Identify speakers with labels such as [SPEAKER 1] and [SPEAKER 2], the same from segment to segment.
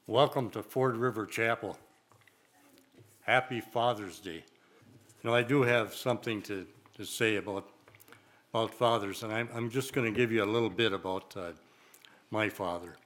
[SPEAKER 1] Welcome to Ford River Chapel. Happy Father's Day. I do have something to say about fathers, and I'm just going to give you a little bit about my father.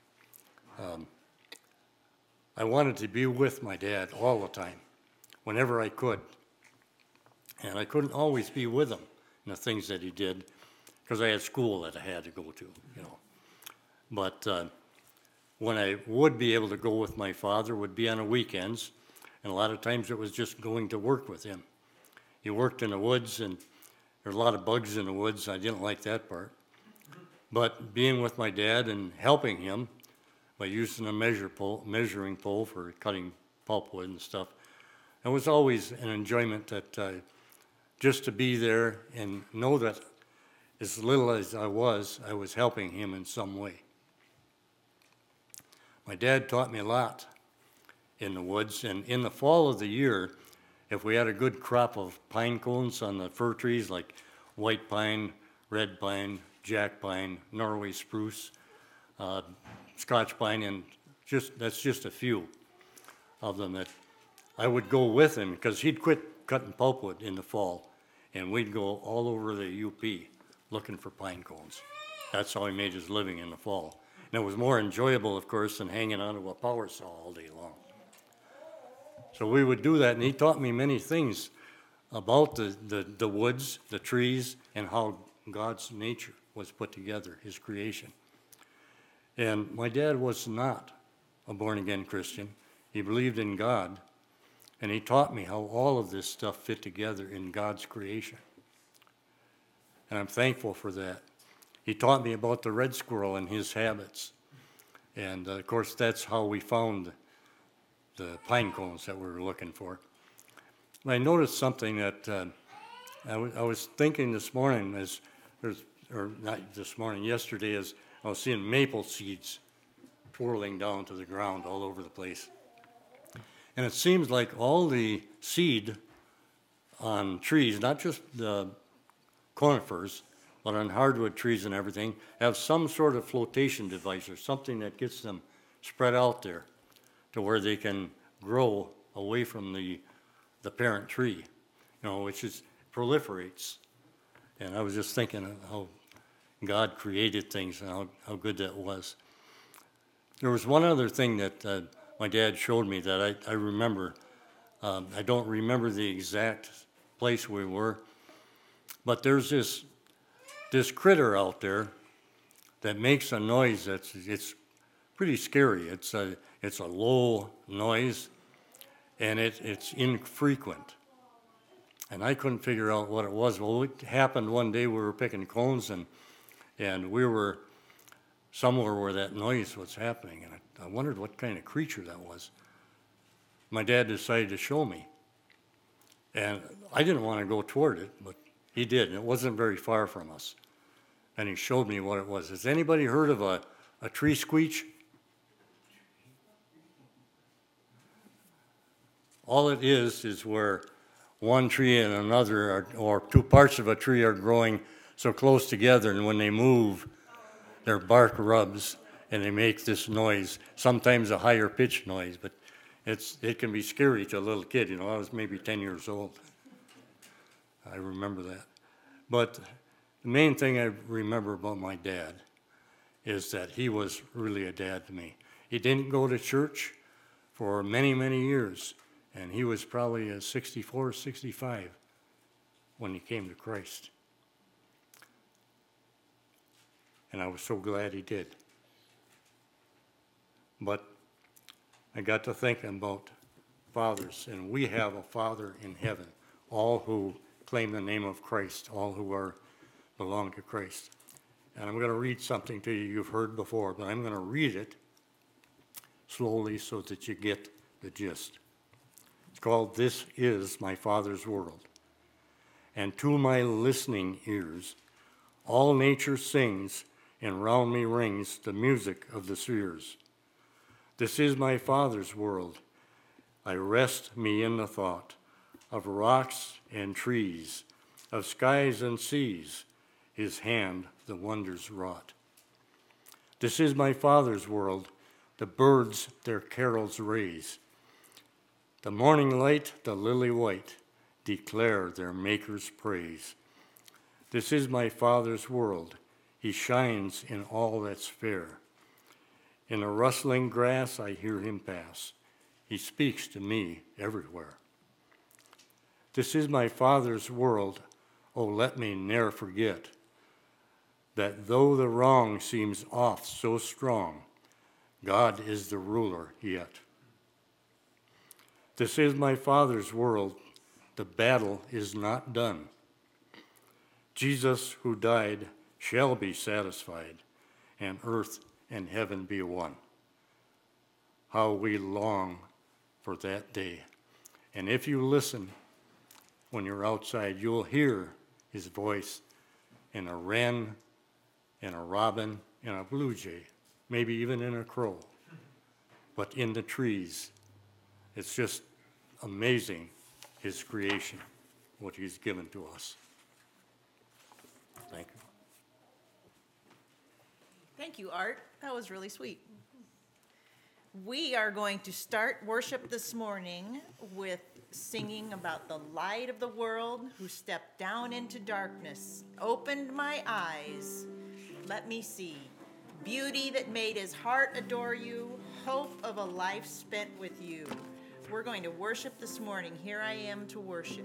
[SPEAKER 1] I wanted to be with my dad all the time, whenever I could. And I couldn't always be with him in the things that he did, because I had school that I had to go to. But when I would be able to go with my father would be on the weekends, and a lot of times it was just going to work with him. He worked in the woods, and there were a lot of bugs in the woods. I didn't like that part. But being with my dad and helping him by using a measuring pole for cutting pulpwood and stuff, it was always an enjoyment that just to be there and know that as little as I was helping him in some way. My dad taught me a lot in the woods, and in the fall of the year, if we had a good crop of pine cones on the fir trees like white pine, red pine, jack pine, Norway spruce, Scotch pine, and that's just a few of them that I would go with him because he'd quit cutting pulpwood in the fall, and we'd go all over the UP looking for pine cones. That's how he made his living in the fall. And it was more enjoyable, of course, than hanging onto a power saw all day long. So we would do that, and he taught me many things about the woods, the trees, and how God's nature was put together, his creation. And my dad was not a born-again Christian. He believed in God, and he taught me how all of this stuff fit together in God's creation. And I'm thankful for that. He taught me about the red squirrel and his habits. And of course, that's how we found the pine cones that we were looking for. And I noticed something that I was thinking this morning, yesterday, as I was seeing maple seeds twirling down to the ground all over the place. And it seems like all the seed on trees, not just the conifers, but on hardwood trees and everything, have some sort of flotation device or something that gets them spread out there to where they can grow away from the parent tree, which proliferates. And I was just thinking of how God created things and how good that was. There was one other thing that my dad showed me that I remember. I don't remember the exact place we were, but there's this critter out there that makes a noise it's pretty scary. It's a low noise, and it's infrequent. And I couldn't figure out what it was. Well, it happened one day we were picking cones, and we were somewhere where that noise was happening, and I wondered what kind of creature that was. My dad decided to show me, and I didn't want to go toward it, but he did, and it wasn't very far from us. And he showed me what it was. Has anybody heard of a tree squeak? All it is where one tree and another, or two parts of a tree are growing so close together, and when they move, their bark rubs, and they make this noise, sometimes a higher pitched noise, but it can be scary to a little kid. I was maybe 10 years old. I remember that. But the main thing I remember about my dad is that he was really a dad to me. He didn't go to church for many, many years, and he was probably 64, 65 when he came to Christ. And I was so glad he did. But I got to thinking about fathers, and we have a Father in heaven, all who claim the name of Christ, all who belong to Christ. And I'm going to read something to you you've heard before, but I'm going to read it slowly so that you get the gist. It's called, "This is my Father's World. And to my listening ears, all nature sings, and round me rings the music of the spheres. This is my Father's world. I rest me in the thought of rocks and trees, of skies and seas, his hand the wonders wrought. This is my Father's world, the birds their carols raise. The morning light, the lily white, declare their Maker's praise. This is my Father's world. He shines in all that's fair. In the rustling grass I hear him pass. He speaks to me everywhere. This is my Father's world. Oh, let me ne'er forget that though the wrong seems oft so strong, God is the ruler yet. This is my Father's world. The battle is not done. Jesus who died shall be satisfied, and earth and heaven be one. How we long for that day. And if you listen when you're outside, you'll hear his voice in a wren, in a robin, in a blue jay, maybe even in a crow. But in the trees, it's just amazing, his creation, what he's given to us. Thank you.
[SPEAKER 2] Thank you, Art. That was really sweet. We are going to start worship this morning with singing about the light of the world who stepped down into darkness, opened my eyes, let me see. Beauty that made his heart adore you, hope of a life spent with you. We're going to worship this morning. Here I am to worship.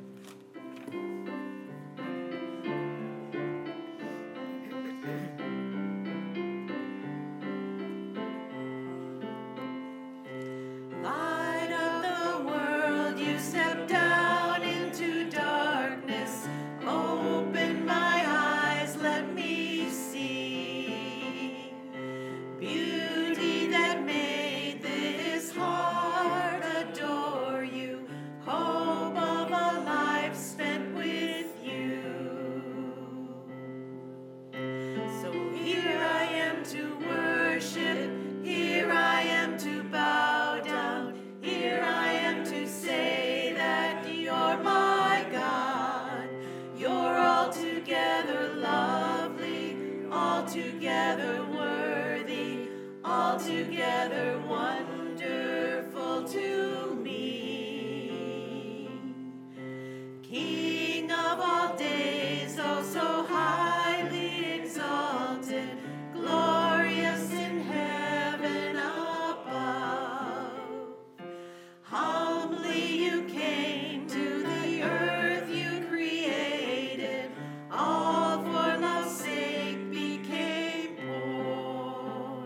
[SPEAKER 3] Altogether wonderful to me. King of all days, oh so highly exalted, glorious in heaven above. Humbly you came to the earth you created, all for love's sake became poor.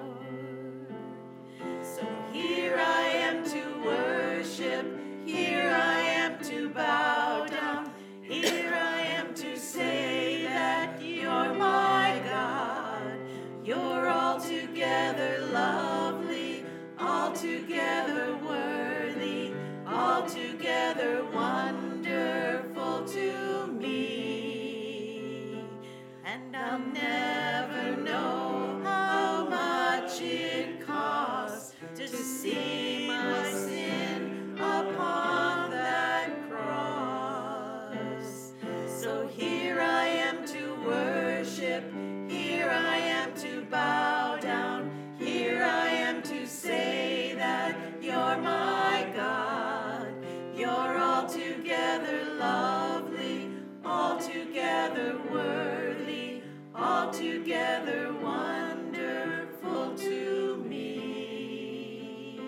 [SPEAKER 3] So here I am to worship, here I am to bow down, here I am to say that you're my God. You're altogether lovely, altogether worthy, altogether wonderful to me. And I'll never know how much it costs to see my sin upon that cross. So here I am to worship, here I am to bow down, here I am to say that you're my God. You're altogether lovely, altogether worthy, altogether wonderful to me.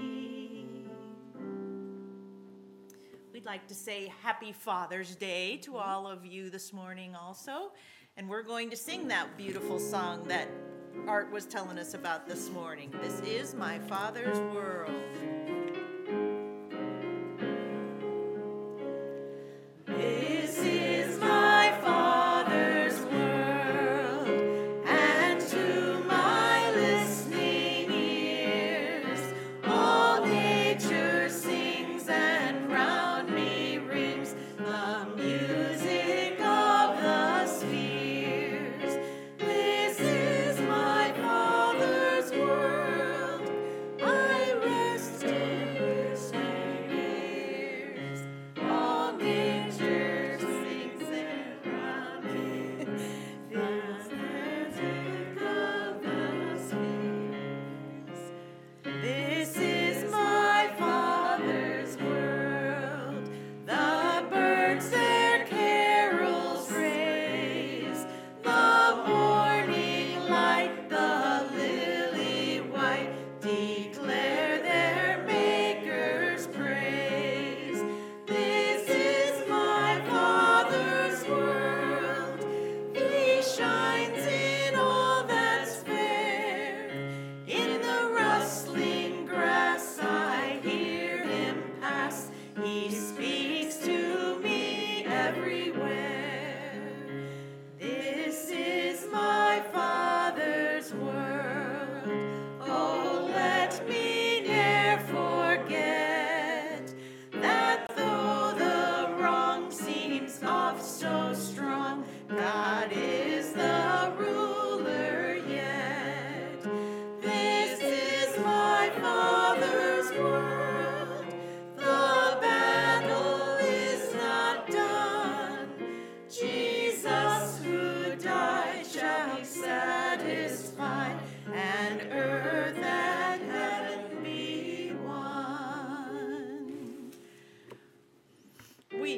[SPEAKER 2] We'd like to say Happy Father's Day to all of you this morning also. And we're going to sing that beautiful song that Art was telling us about this morning. This is my Father's world.
[SPEAKER 3] This is my Father's world, and to my listening ears, all nature sings and round me rings the music of the spheres. This is my Father's world. I rest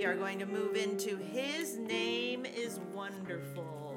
[SPEAKER 2] we are going to move into His Name is Wonderful.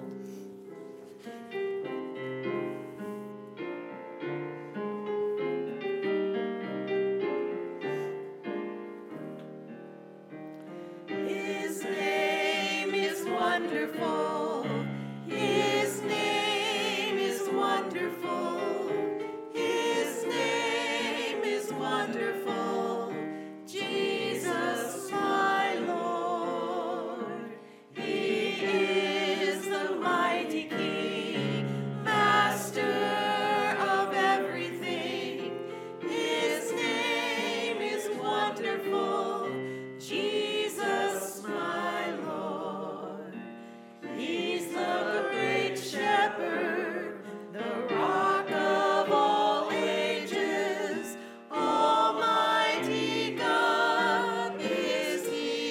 [SPEAKER 2] His name is wonderful. His name is wonderful. His name is wonderful. Jesus, my Lord. He is the mighty King, Master of everything. His name is wonderful. Jesus, my Lord. He's the great shepherd, the rock of all ages. Almighty God is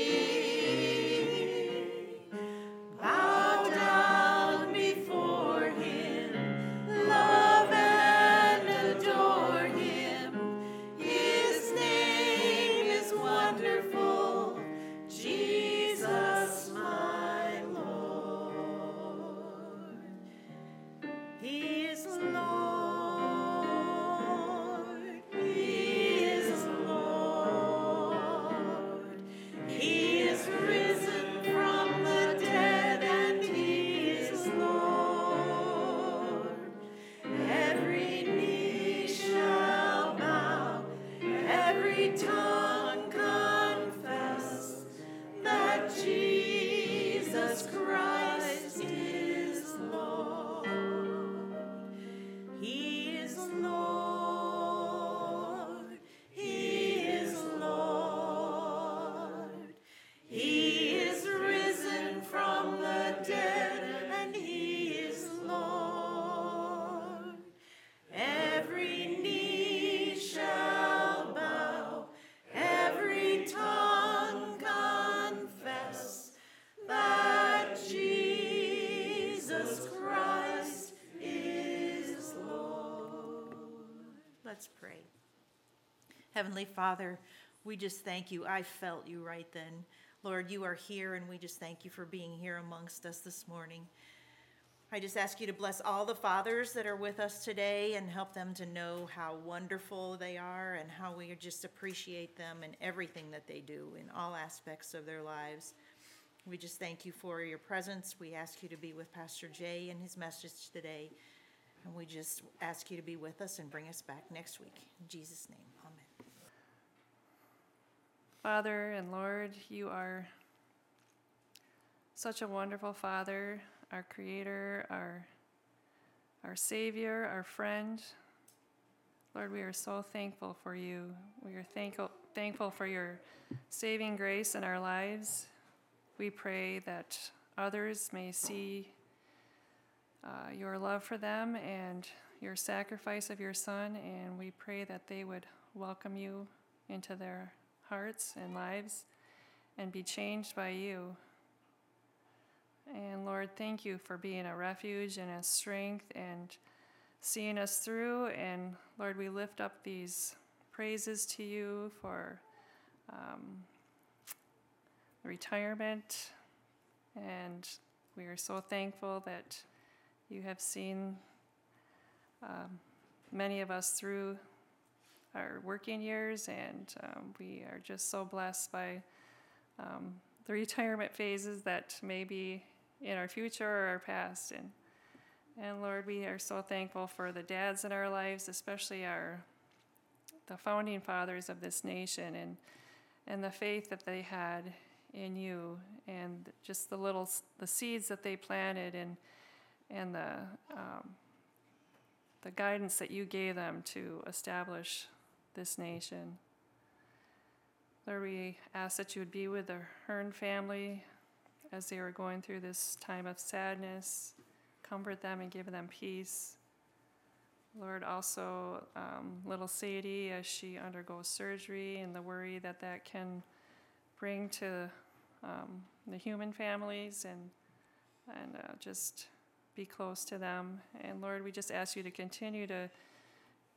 [SPEAKER 2] He. Bow down before Him, love and adore Him. His name is wonderful. Jesus, my Lord. He is Lord. He is Lord. He is risen from the dead, and He is Lord. Every knee shall bow, every tongue confess that Jesus Christ is Lord. He is Lord. He is Lord. He is risen from the dead, and He is Lord. Every knee shall bow, every tongue confess that Jesus Christ is Lord. Let's pray. Heavenly Father, we just thank you. I felt you right then. Lord, you are here, and we just thank you for being here amongst us this morning. I just ask you to bless all the fathers that are with us today and help them to know how wonderful they are and how we just appreciate them and everything that they do in all aspects of their lives. We just thank you for your presence. We ask you to be with Pastor Jay and his message today. And we just ask you to be with us and bring us back next week. In Jesus' name, amen.
[SPEAKER 4] Father and Lord, you are such a wonderful Father, our Creator, our Savior, our friend. Lord, we are so thankful for you. We are thankful for your saving grace in our lives. We pray that others may see your love for them and your sacrifice of your Son, and we pray that they would welcome you into their hearts and lives and be changed by you. And Lord, thank you for being a refuge and a strength and seeing us through. And Lord, we lift up these praises to you for retirement. And we are so thankful that you have seen many of us through our working years, and we are just so blessed by the retirement phases that may be in our future or our past. And Lord, we are so thankful for the dads in our lives, especially the founding fathers of this nation, and the faith that they had in you, and just the seeds that they planted, and the guidance that you gave them to establish this nation. Lord, we ask that you would be with the Hearn family as they are going through this time of sadness. Comfort them and give them peace. Lord, also little Sadie as she undergoes surgery and the worry that can bring to the human families, and just be close to them. And Lord, we just ask you to continue to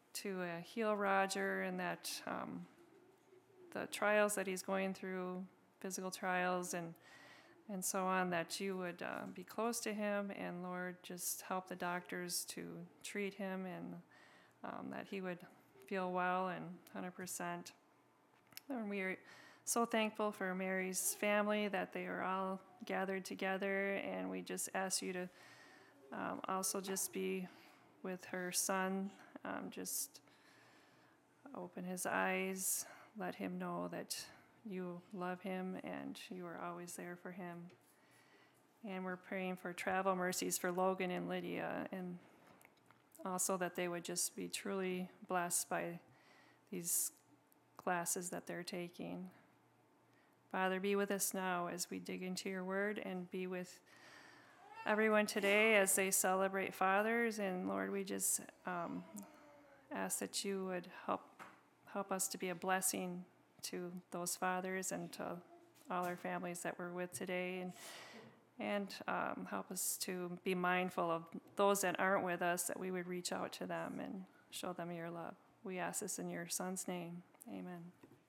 [SPEAKER 4] heal Roger, and that the trials that he's going through physical trials and so on, that you would be close to him, and Lord, just help the doctors to treat him, and that he would feel well and 100%. And we are so thankful for Mary's family, that they are all gathered together, and we just ask you to also just be with her son, just open his eyes, let him know that you love him and you are always there for him. And we're praying for travel mercies for Logan and Lydia, and also that they would just be truly blessed by these classes that they're taking. Father, be with us now as we dig into your word, and be with everyone today as they celebrate fathers. And Lord, we just ask that you would help us to be a blessing to those fathers and to all our families that we're with today, and help us to be mindful of those that aren't with us, that we would reach out to them and show them your love. We ask this in your son's name. Amen.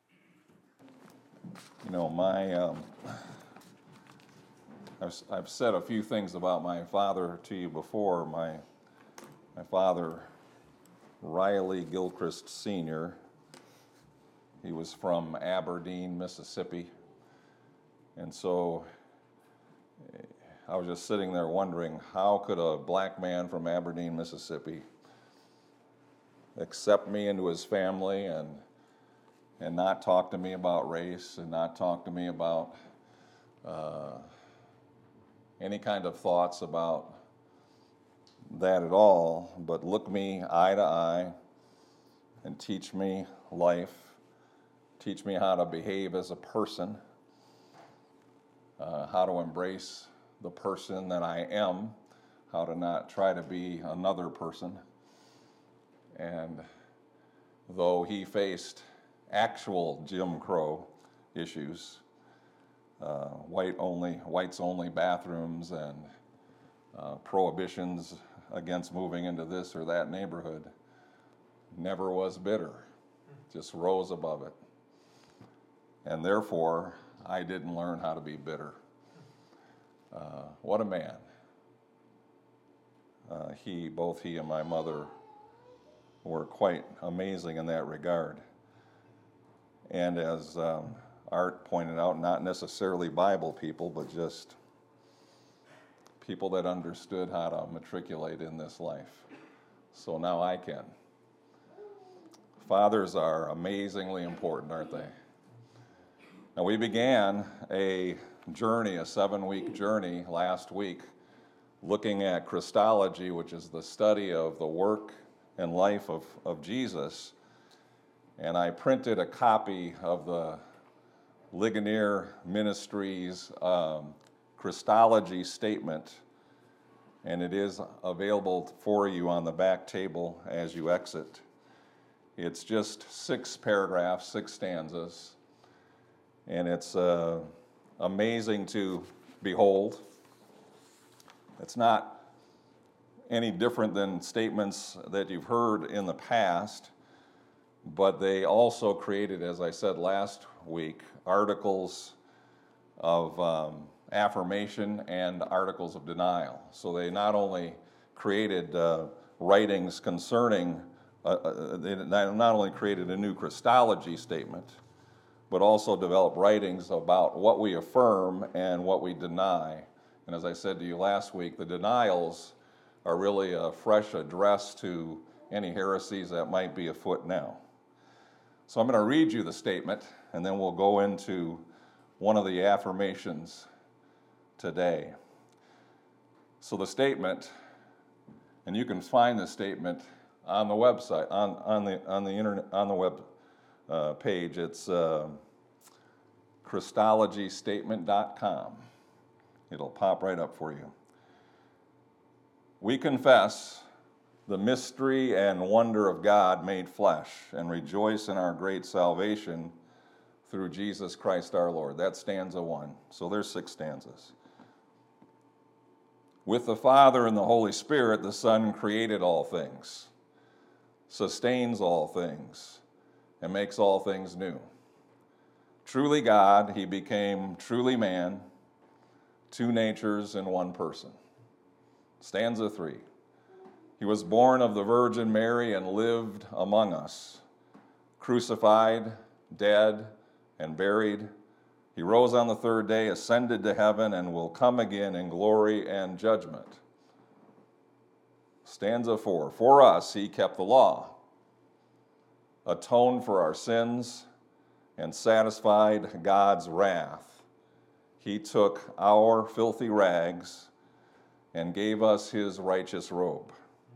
[SPEAKER 5] You know, I've said a few things about my father to you before. My father, Riley Gilchrist Sr., he was from Aberdeen, Mississippi. And so I was just sitting there wondering, how could a black man from Aberdeen, Mississippi accept me into his family and not talk to me about race, and not talk to me about any kind of thoughts about that at all, but look me eye to eye and teach me life, teach me how to behave as a person, how to embrace the person that I am, how to not try to be another person. And though he faced actual Jim Crow issues, whites only bathrooms, and prohibitions against moving into this or that neighborhood, never was bitter, just rose above it. And therefore, I didn't learn how to be bitter. What a man. Both he and my mother were quite amazing in that regard. And as Art pointed out, not necessarily Bible people, but just people that understood how to matriculate in this life. So now I can. Fathers are amazingly important, aren't they? Now, we began a journey, a 7-week journey last week, looking at Christology, which is the study of the work and life of Jesus. And I printed a copy of the Ligonier Ministries Christology statement, and it is available for you on the back table as you exit. It's just 6 paragraphs, 6 stanzas, and it's amazing to behold. It's not any different than statements that you've heard in the past, but they also created, as I said last week, articles of affirmation and articles of denial. So they not only created writings concerning, they not only created a new Christology statement, but also developed writings about what we affirm and what we deny. And as I said to you last week, the denials are really a fresh address to any heresies that might be afoot now. So I'm going to read you the statement, and then we'll go into one of the affirmations today. So the statement, and you can find the statement on the website, on the internet, on the web page. It's ChristologyStatement.com. It'll pop right up for you. We confess the mystery and wonder of God made flesh, and rejoice in our great salvation through Jesus Christ our Lord. That's stanza 1. So there's 6 stanzas. With the Father and the Holy Spirit, the Son created all things, sustains all things, and makes all things new. Truly God, he became truly man, two natures in one person. Stanza 3. He was born of the Virgin Mary and lived among us. Crucified, dead, and buried, he rose on the third day, ascended to heaven, and will come again in glory and judgment. Stanza 4. For us he kept the law, atoned for our sins, and satisfied God's wrath. He took our filthy rags and gave us his righteous robe.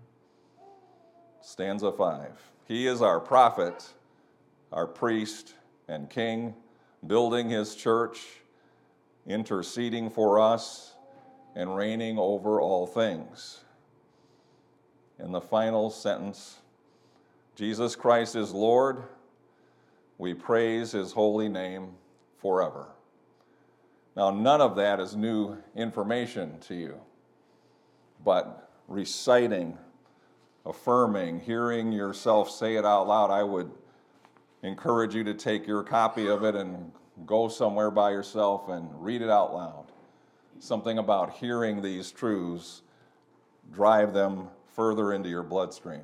[SPEAKER 5] Stanza 5. He is our prophet, our priest and king, building his church, interceding for us, and reigning over all things. In the final sentence, Jesus Christ is Lord. We praise his holy name forever. Now, none of that is new information to you, but reciting, affirming, hearing yourself say it out loud, I would encourage you to take your copy of it and go somewhere by yourself and read it out loud. Something about hearing these truths drive them further into your bloodstream.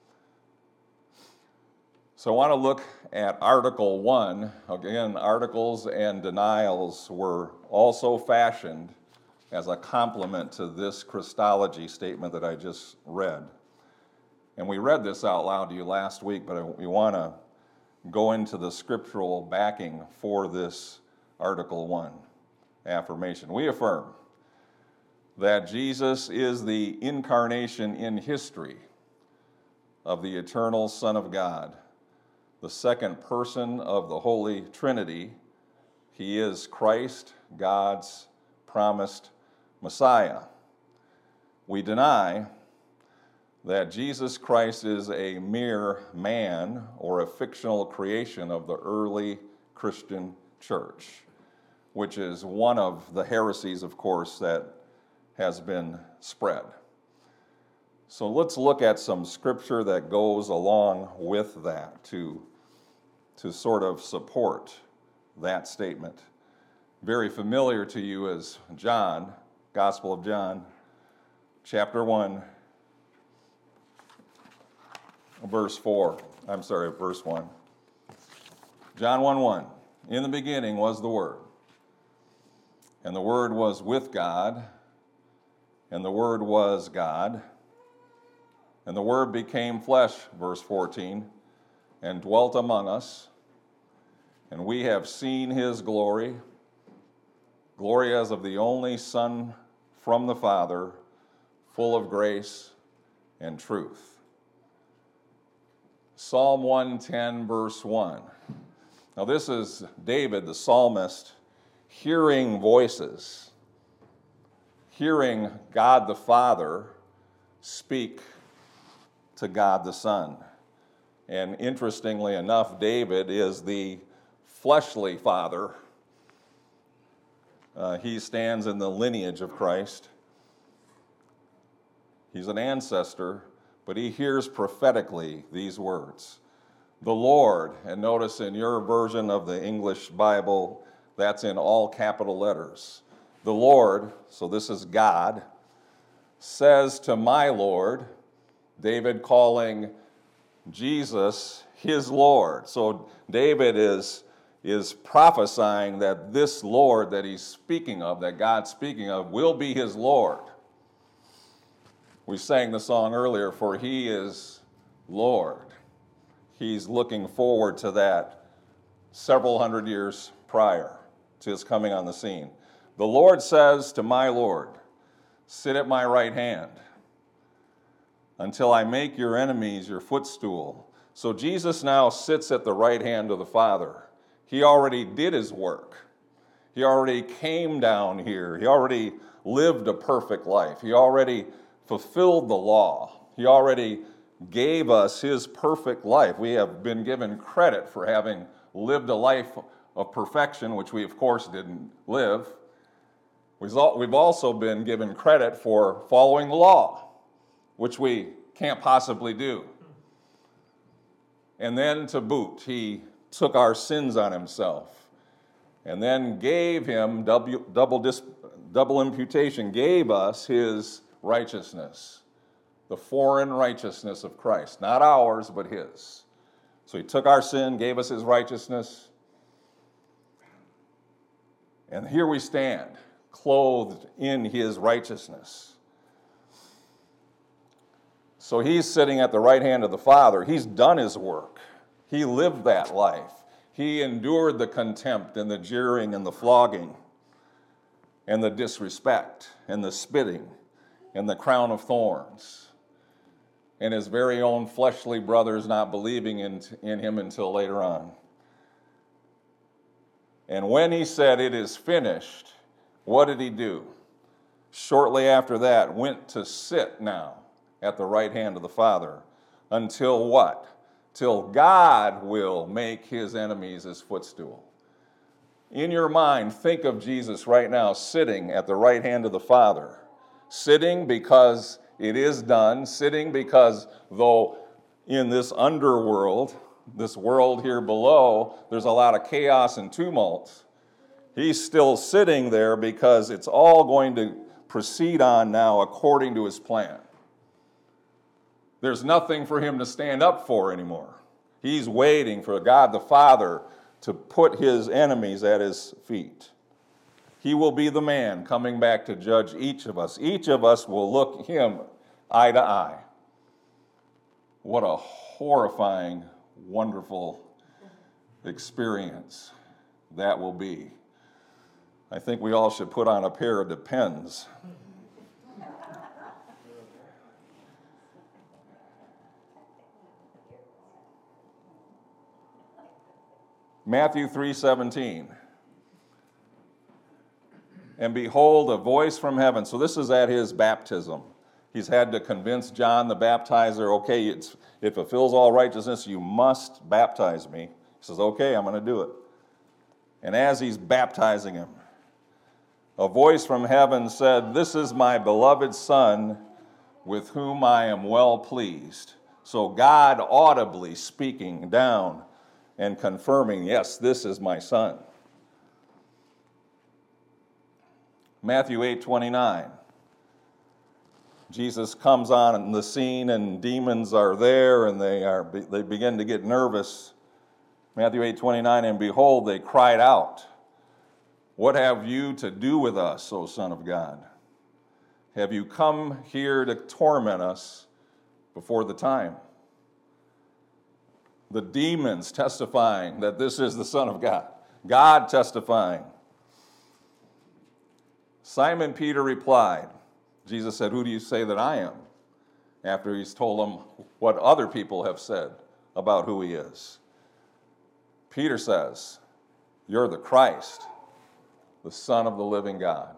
[SPEAKER 5] So I want to look at Article 1. Again, articles and denials were also fashioned as a complement to this Christology statement that I just read. And we read this out loud to you last week, but we want to go into the scriptural backing for this Article 1 affirmation. We affirm that Jesus is the incarnation in history of the eternal Son of God, the second person of the Holy Trinity. He is Christ, God's promised Messiah. We deny that Jesus Christ is a mere man or a fictional creation of the early Christian church, which is one of the heresies, of course, that has been spread. So let's look at some scripture that goes along with that to sort of support that statement. Very familiar to you is John, Gospel of John, chapter 1, verse 1. John 1:1. In the beginning was the Word, and the Word was with God, and the Word was God, and the Word became flesh, verse 14, and dwelt among us, and we have seen his glory, glory as of the only Son from the Father, full of grace and truth. Psalm 110, verse 1. Now this is David, the psalmist, hearing voices, hearing God the Father speak to God the Son. And interestingly enough, David is the fleshly father. He stands in the lineage of Christ. He's an ancestor, but he hears prophetically these words. The Lord, and notice in your version of the English Bible, that's in all capital letters. The Lord, so this is God, says to my Lord, David calling Jesus his Lord. So David is prophesying that this Lord that he's speaking of, that God's speaking of, will be his Lord. We sang the song earlier, for he is Lord. He's looking forward to that several hundred years prior to his coming on the scene. The Lord says to my Lord, sit at my right hand until I make your enemies your footstool. So Jesus now sits at the right hand of the Father. He already did his work. He already came down here. He already lived a perfect life. He already fulfilled the law. He already gave us his perfect life. We have been given credit for having lived a life of perfection, which we, of course, didn't live. We've also been given credit for following the law, which we can't possibly do. And then to boot, he took our sins on himself. and then gave him double imputation, gave us his righteousness, the foreign righteousness of Christ, not ours, but his. So he took our sin, gave us his righteousness, and here we stand, clothed in his righteousness. So he's sitting at the right hand of the Father. He's done his work. He lived that life. He endured the contempt and the jeering and the flogging and the disrespect and the spitting and the crown of thorns and his very own fleshly brothers not believing in him until later on. And when he said, "It is finished," what did he do? Shortly after that, went to sit now at the right hand of the Father until what? Till God will make his enemies his footstool. In your mind, think of Jesus right now sitting at the right hand of the Father. Sitting because it is done. Sitting because though in this underworld, this world here below, there's a lot of chaos and tumult, he's still sitting there because it's all going to proceed on now according to his plan. There's nothing for him to stand up for anymore. He's waiting for God the Father to put his enemies at his feet. He will be the man coming back to judge each of us. Each of us will look him eye to eye. What a horrifying, wonderful experience that will be. I think we all should put on a pair of Depends. Matthew 3:17. And behold, a voice from heaven. So this is at his baptism. He's had to convince John the baptizer, okay, it fulfills all righteousness, you must baptize me. He says, okay, I'm going to do it. And as he's baptizing him, a voice from heaven said, "This is my beloved Son, with whom I am well pleased." So God audibly speaking down and confirming, yes, this is my Son. Matthew 8:29. Jesus comes on the scene and demons are there and they begin to get nervous. Matthew 8:29, and behold, they cried out, "What have you to do with us, O Son of God? Have you come here to torment us before the time?" The demons testifying that this is the Son of God. God testifying. Simon Peter replied, Jesus said, "Who do you say that I am?" After he's told them what other people have said about who he is. Peter says, "You're the Christ, the Son of the living God."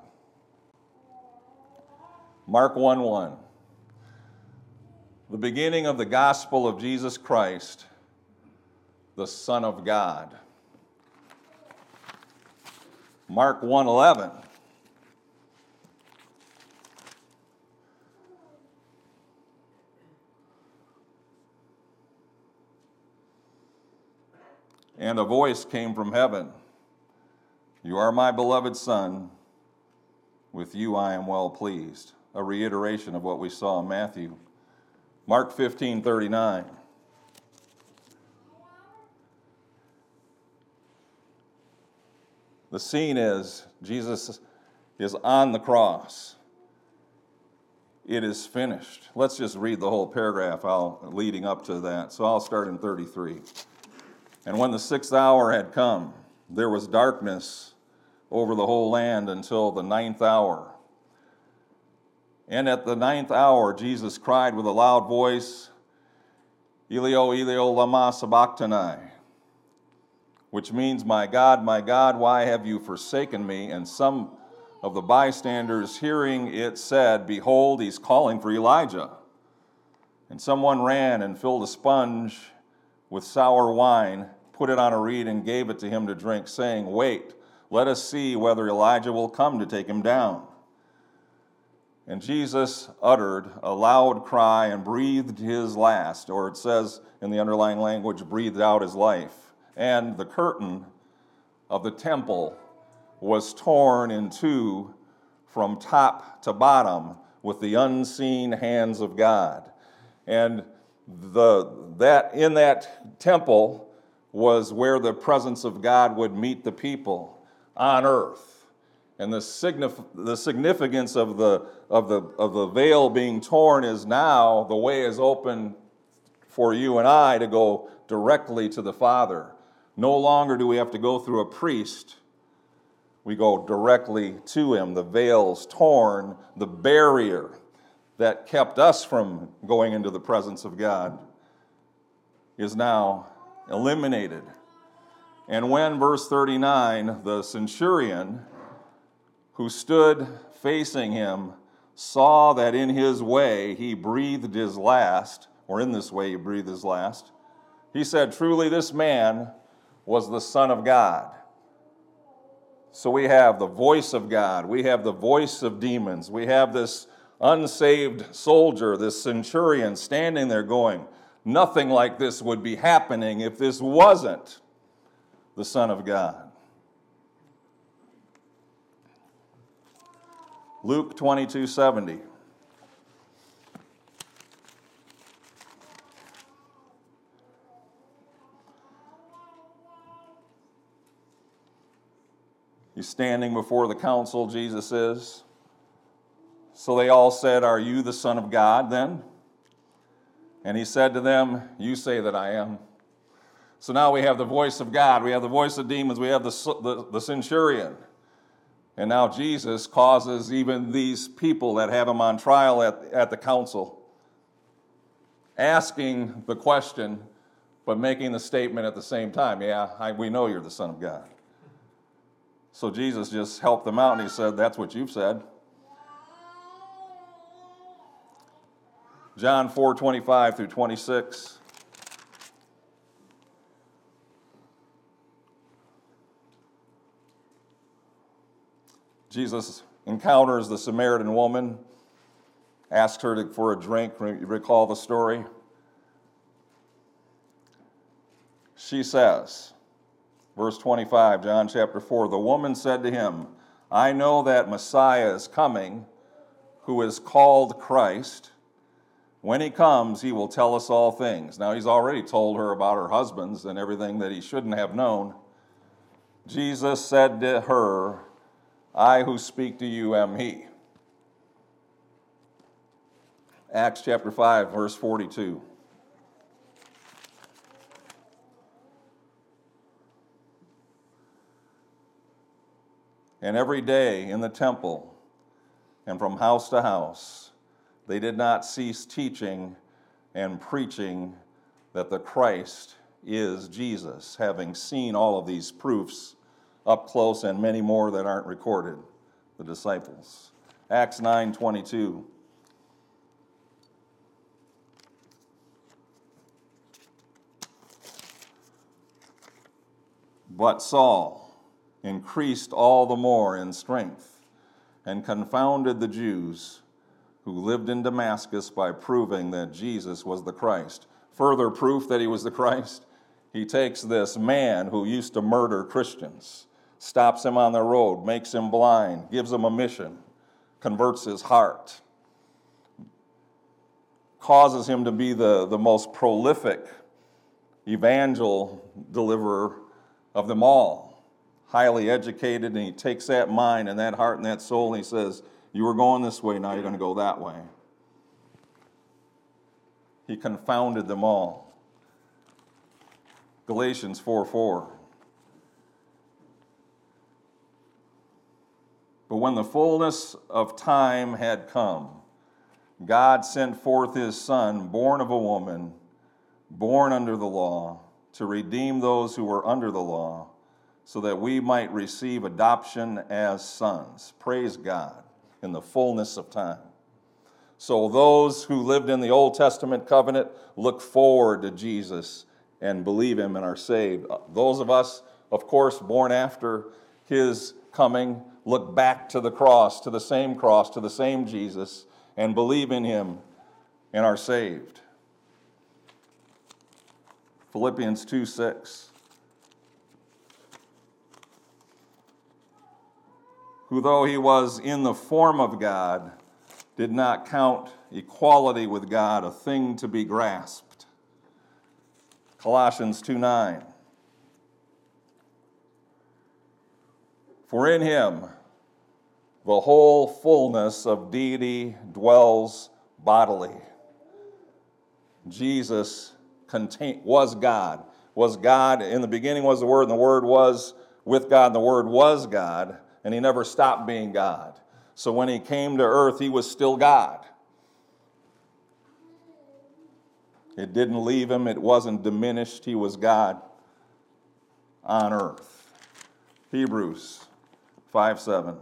[SPEAKER 5] Mark 1:1. The beginning of the gospel of Jesus Christ, the Son of God. Mark 1:11. And a voice came from heaven, "You are my beloved Son, with you I am well pleased." A reiteration of what we saw in Matthew. Mark 15:39. The scene is Jesus is on the cross. It is finished. Let's just read the whole paragraph leading up to that. So I'll start in 33. And when the 6th hour had come, there was darkness over the whole land until the 9th hour. And at the 9th hour, Jesus cried with a loud voice, "Elio, Elio, lama sabachthani," which means, my God, why have you forsaken me?" And some of the bystanders hearing it said, "Behold, he's calling for Elijah." And someone ran and filled a sponge with sour wine, put it on a reed, and gave it to him to drink, saying, "Wait, let us see whether Elijah will come to take him down." And Jesus uttered a loud cry and breathed his last, or it says in the underlying language, breathed out his life. And the curtain of the temple was torn in two from top to bottom with the unseen hands of God. And in that temple was where the presence of God would meet the people on earth. And the significance of the veil being torn is now the way is open for you and I to go directly to the Father. No longer do we have to go through a priest. We go directly to him. The veil's torn, the barrier that kept us from going into the presence of God is now eliminated. And when, verse 39, the centurion who stood facing him saw that in his way he breathed his last, or in this way he breathed his last, he said, "Truly this man was the Son of God." So we have the voice of God, we have the voice of demons, we have this unsaved soldier, this centurion standing there going, nothing like this would be happening if this wasn't the Son of God. Luke 22:70. He's standing before the council, Jesus is. So they all said, "Are you the Son of God then?" And he said to them, "You say that I am." So now we have the voice of God, we have the voice of demons, we have the centurion. And now Jesus causes even these people that have him on trial at the council, asking the question, but making the statement at the same time. Yeah, we know you're the Son of God. So Jesus just helped them out and he said, "That's what you've said." John 4:25 through 26. Jesus encounters the Samaritan woman, asks her for a drink. Recall the story. She says, verse 25, John chapter 4, "The woman said to him, 'I know that Messiah is coming, who is called Christ. When he comes, he will tell us all things.'" Now, he's already told her about her husbands and everything that he shouldn't have known. Jesus said to her, "I who speak to you am he." Acts chapter 5, verse 42. "And every day in the temple and from house to house, they did not cease teaching and preaching that the Christ is Jesus," having seen all of these proofs up close and many more that aren't recorded, the disciples. Acts 9:22. "But Saul increased all the more in strength and confounded the Jews who lived in Damascus by proving that Jesus was the Christ." Further proof that he was the Christ, he takes this man who used to murder Christians, stops him on the road, makes him blind, gives him a mission, converts his heart, causes him to be the most prolific evangel deliverer of them all. Highly educated, and he takes that mind and that heart and that soul and he says, "You were going this way, now you're going to go that way." He confounded them all. Galatians 4:4. "But when the fullness of time had come, God sent forth his Son, born of a woman, born under the law, to redeem those who were under the law, so that we might receive adoption as sons." Praise God, in the fullness of time. So those who lived in the Old Testament covenant look forward to Jesus and believe him and are saved. Those of us, of course, born after his coming, look back to the cross, to the same Jesus, and believe in him and are saved. Philippians 2:6. who though he was in the form of God, did not count equality with God a thing to be grasped. Colossians 2:9. For in him the whole fullness of deity dwells bodily. Jesus was God. Was God. In the beginning was the Word, and the Word was with God, and the Word was God, and he never stopped being God. So when he came to earth, he was still God. It didn't leave him. It wasn't diminished. He was God on earth. Hebrews 5:7.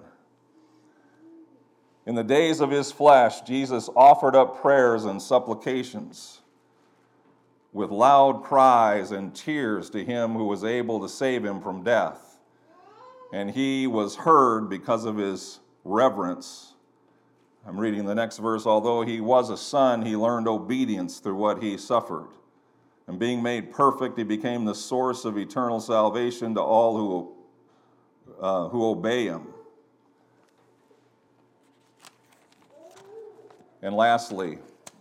[SPEAKER 5] In the days of his flesh, Jesus offered up prayers and supplications with loud cries and tears to him who was able to save him from death. And he was heard because of his reverence. I'm reading the next verse. Although he was a son, he learned obedience through what he suffered. And being made perfect, he became the source of eternal salvation to all who obey him. And lastly,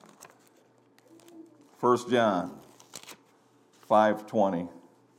[SPEAKER 5] 1 John 5:20.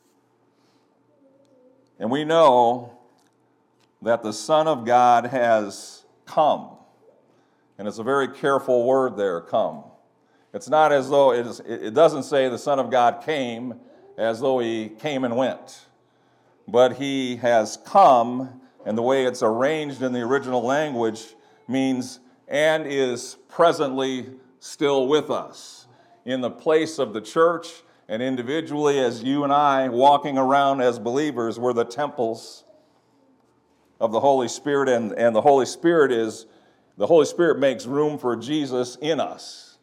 [SPEAKER 5] And we know that the Son of God has come. And it's a very careful word there, come. It's not as though, it doesn't say the Son of God came as though he came and went. But he has come, and the way it's arranged in the original language means and is presently still with us in the place of the church, and individually as you and I walking around as believers, we're the temples of the Holy Spirit, and the Holy Spirit makes room for Jesus in us.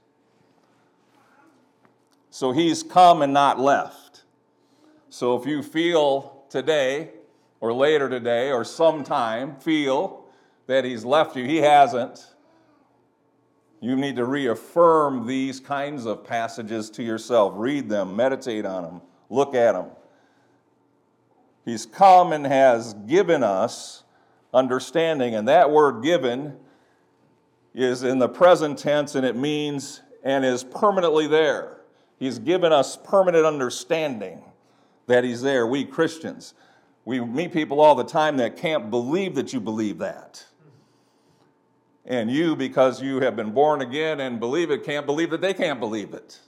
[SPEAKER 5] So he's come and not left. So if you feel today or later today or sometime feel that he's left you, he hasn't. You need to reaffirm these kinds of passages to yourself. Read them, meditate on them, look at them. He's come and has given us understanding, and that word given is in the present tense, and it means and is permanently there. He's given us permanent understanding that he's there. We Christians, we meet people all the time that can't believe that you believe that. And you, because you have been born again and believe it, can't believe that they can't believe it.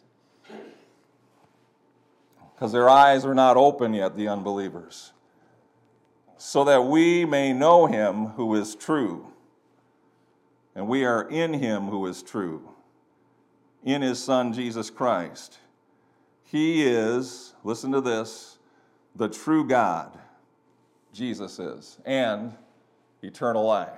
[SPEAKER 5] Because their eyes are not open yet, the unbelievers. So that we may know him who is true. And we are in him who is true. In his Son, Jesus Christ. He is, listen to this, the true God, Jesus is, and eternal life.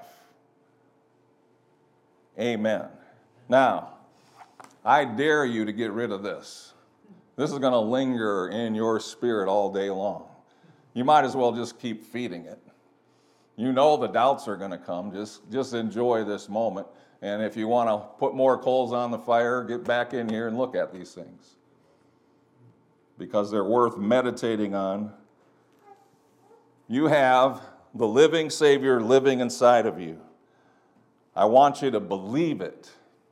[SPEAKER 5] Amen. Now, I dare you to get rid of this. This is going to linger in your spirit all day long. You might as well just keep feeding it. You know the doubts are going to come. Just enjoy this moment. And if you want to put more coals on the fire, get back in here and look at these things. Because they're worth meditating on. You have the living Savior living inside of you. I want you to believe it.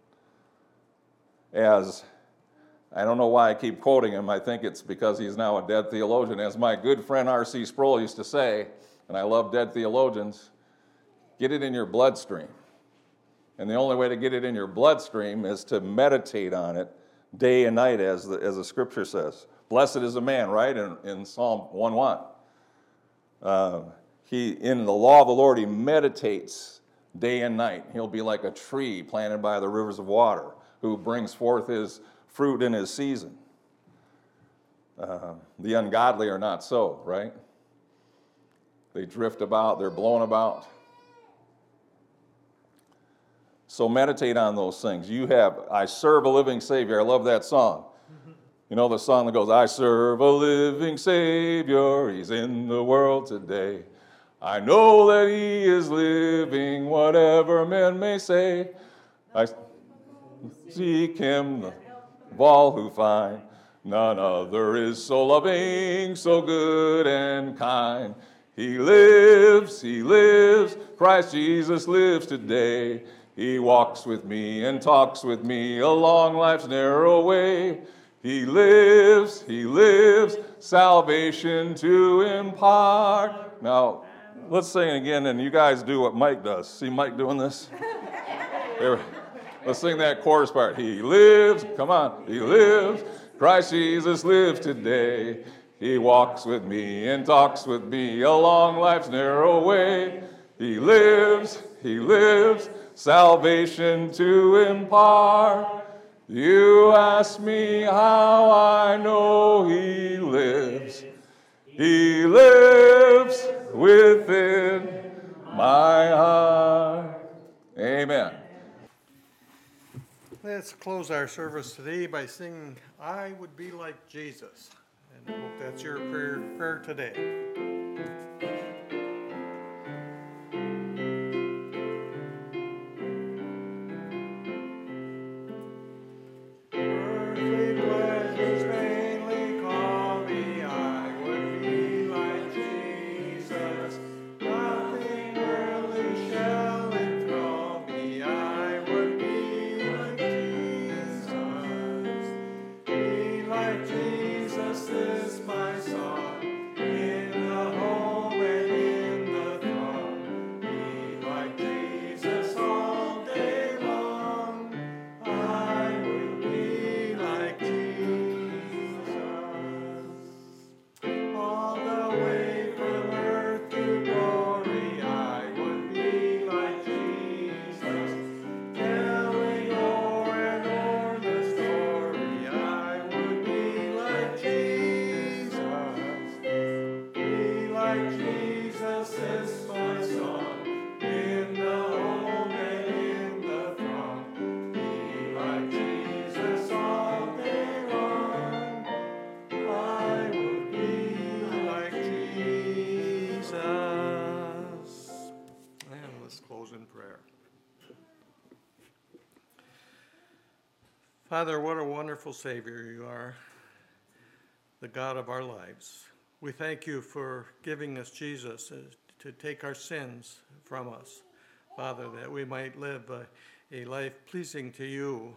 [SPEAKER 5] As, I don't know why I keep quoting him. I think it's because he's now a dead theologian. As my good friend R.C. Sproul used to say, and I love dead theologians, get it in your bloodstream. And the only way to get it in your bloodstream is to meditate on it day and night, as the scripture says. Blessed is a man, right, in Psalm 1:1. In the law of the Lord, he meditates day and night. He'll be like a tree planted by the rivers of water, who brings forth his fruit in his season. The ungodly are not so, right? They drift about, they're blown about. So meditate on those things. I serve a living Savior. I love that song. You know the song that goes, I serve a living Savior. He's in the world today. I know that he is living, whatever men may say. I seek him of all who find. None other is so loving, so good and kind. He lives, Christ Jesus lives today. He walks with me and talks with me along life's narrow way. He lives, salvation to impart. Now, let's sing again, and you guys do what Mike does. See Mike doing this? There. Let's sing that chorus part. He lives, come on, he lives. Christ Jesus lives today. He walks with me and talks with me along life's narrow way. He lives, salvation to impart. You ask me how I know he lives. He lives within my heart. Amen.
[SPEAKER 6] Let's close our service today by singing, I Would Be Like Jesus. And I hope that's your prayer today. Father, what a wonderful Savior you are, the God of our lives. We thank you for giving us Jesus to take our sins from us, Father, that we might live a life pleasing to you.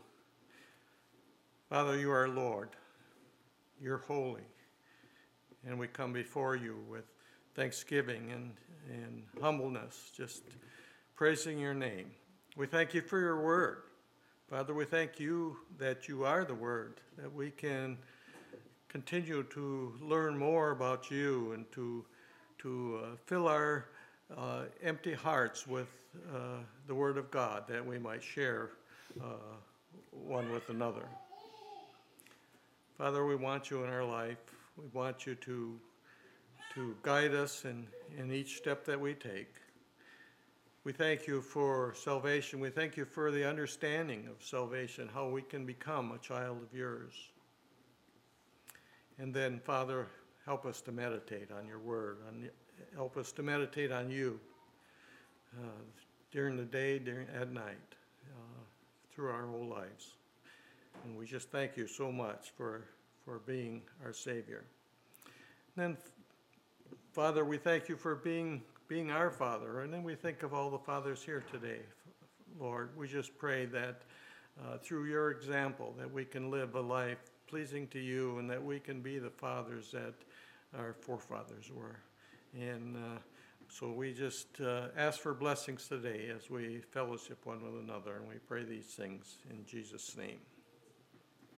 [SPEAKER 6] Father, you are Lord. You're holy. And we come before you with thanksgiving and humbleness, just praising your name. We thank you for your word. Father, we thank you that you are the Word, that we can continue to learn more about you and to fill our empty hearts with the Word of God, that we might share one with another. Father, we want you in our life. We want you to guide us in each step that we take. We thank you for salvation. We thank you for the understanding of salvation, how we can become a child of yours. And then, Father, help us to meditate on your word. Help us to meditate on you during the day, at night, through our whole lives. And we just thank you so much for being our Savior. And then, Father, we thank you for being our Father. And then we think of all the fathers here today, Lord. We just pray that through your example that we can live a life pleasing to you and that we can be the fathers that our forefathers were. And so we just ask for blessings today as we fellowship one with another, and we pray these things in Jesus' name.